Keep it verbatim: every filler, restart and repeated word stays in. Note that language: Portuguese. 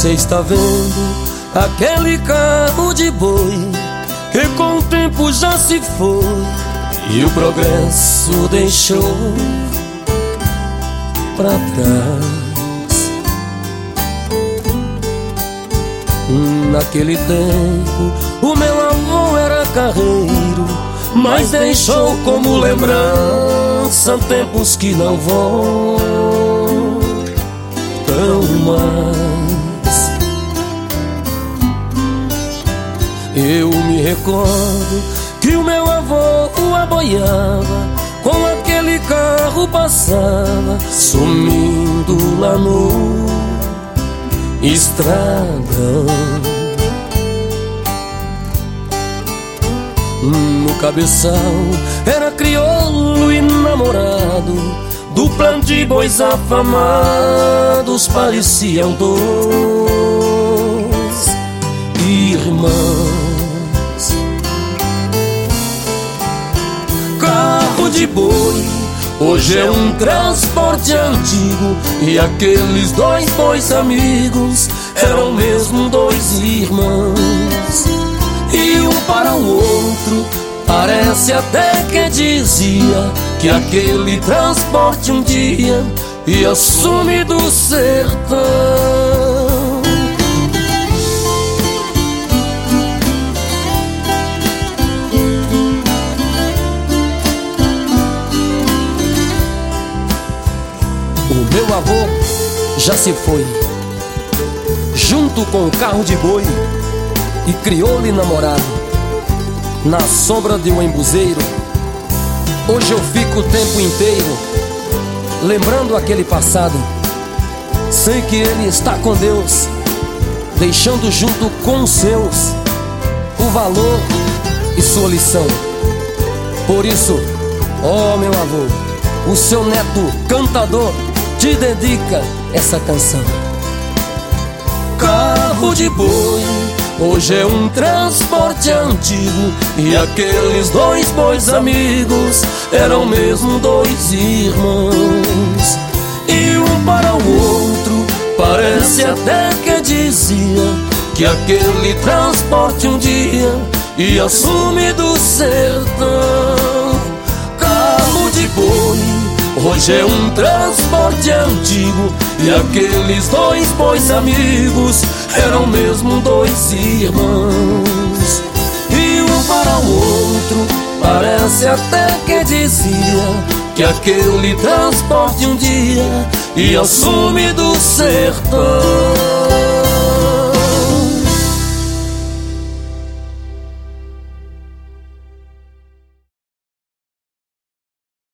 Você está vendo aquele carro de boi que com o tempo já se foi e o progresso deixou pra trás. Naquele tempo o meu avô era carreiro, mas deixou como lembrança tempos que não voltam mais. Eu me recordo que o meu avô o aboiava, com aquele carro passava, sumindo lá no estradão. No cabeçal era crioulo e namorado, dupla de bois afamados, pareciam dois irmãos. Carro de boi hoje é um transporte antigo, e aqueles dois bois amigos eram mesmo dois irmãos. E um para o outro parece até que dizia que aquele transporte um dia ia sumir do sertão. O meu avô já se foi, junto com o carro de boi e crioulo e namorado, na sombra de um embuzeiro. Hoje eu fico o tempo inteiro lembrando aquele passado. Sei que ele está com Deus, deixando junto com os seus o valor e sua lição. Por isso, ó meu avô, o seu neto cantador te dedica essa canção. Carro de boi hoje é um transporte antigo, e aqueles dois bois amigos eram mesmo dois irmãos. E um para o outro parece até que dizia que aquele transporte um dia ia sumir do sertão. Carro de boi hoje é um transporte antigo, e aqueles dois bois amigos eram mesmo dois irmãos. E um para o outro parece até que dizia que aquele transporte um dia ia sumir do sertão.